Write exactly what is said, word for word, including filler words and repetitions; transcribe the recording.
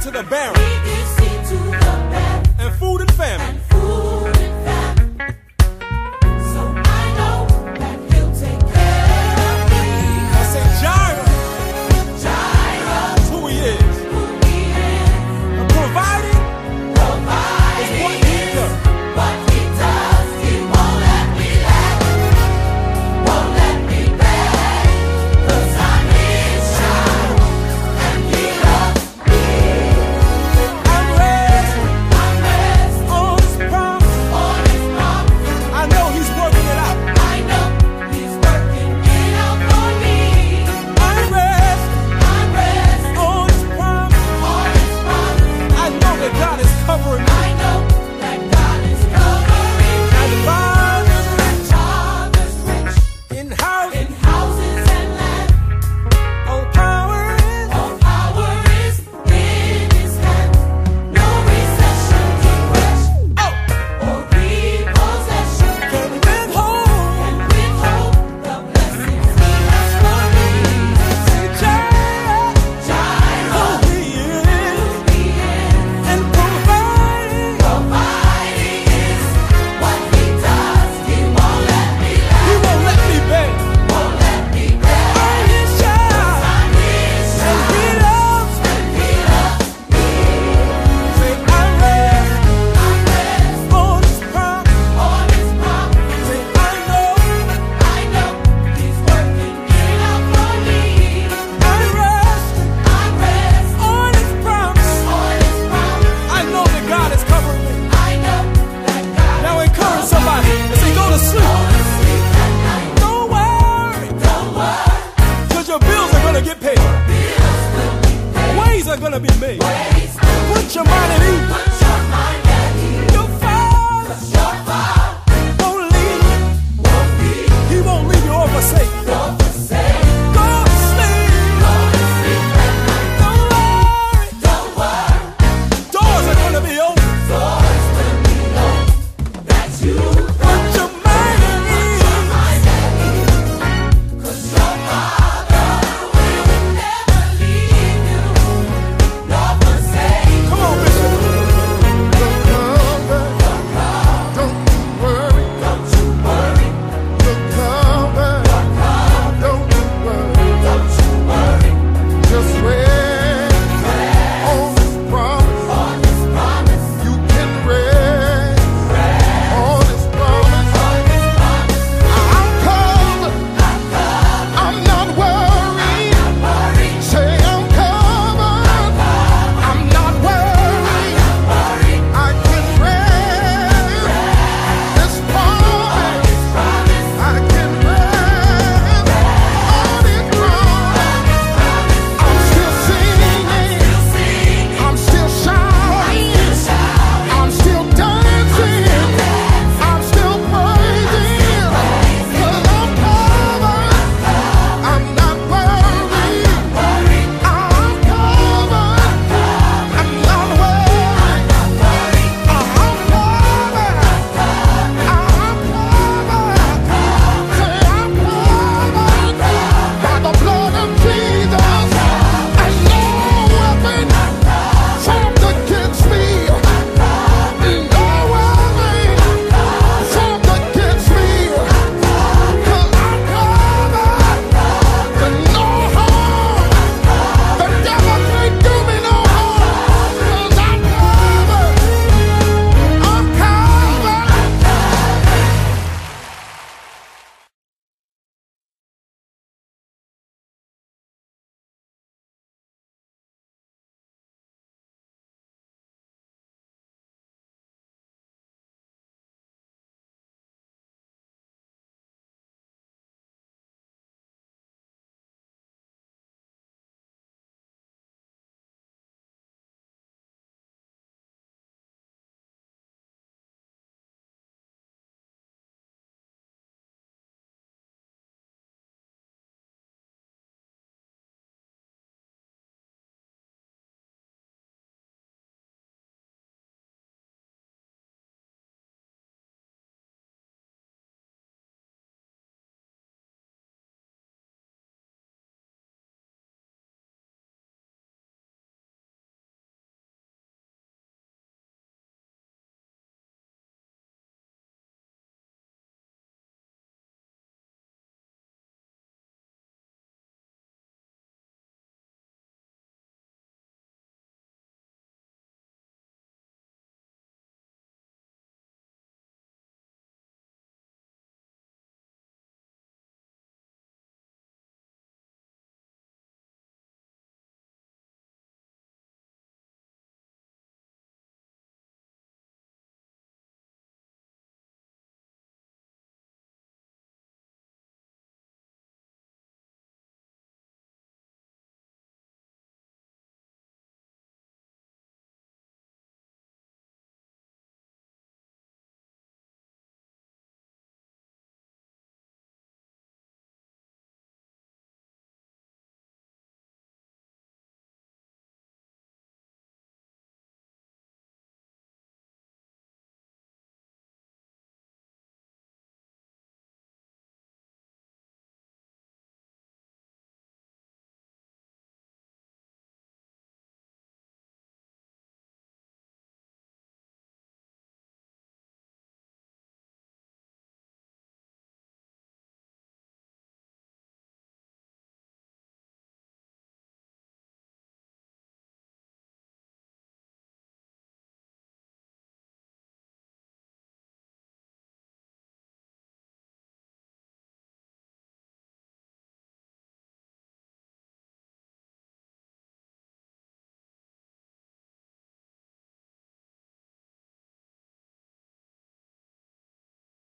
to the barren. He gives seed to the barren. And food and famine. And food and famine. So I know that He'll take care of me. I say Jireh. Jireh. That's who He is. Who He is. And providing Providing is what He does. What He does. He won't let me lack. Won't let me beg. 'Cause I'm His child. And He loves me. I'm resting I'm resting on His promise. on His promise. I know He's working it out. I know He's working it out for me. I'm resting I'm resting on His promise. on His promise. I know that God is covering me. I know that God is covering And me. Father's rich Father's rich in houses. in houses and land. All power is. All power is in His hand. No recession can crash Oh, or repossession can withhold. can withhold the blessings He has for me. Say Jireh, Jireh, who He is. He is. And providing. Providing is what He does. He won't let me He lack. won't let me beg. Won't let me beg. I'm His child. I'm His And child. He loves me. And He loves me. Say I'm resting I'm resting on His promise. on His promise. Say I know I know He's working it out for me. I'm resting I'm resting on His promise. on His promise. I know that God is covering me. I know that God Now encourage somebody and say, go to go sleep. to sleep at night. Don't worry, Don't worry, because your bills are going to get paid. bills will be paid. Ways are going to be made. Ways will Put your mind at ease. Put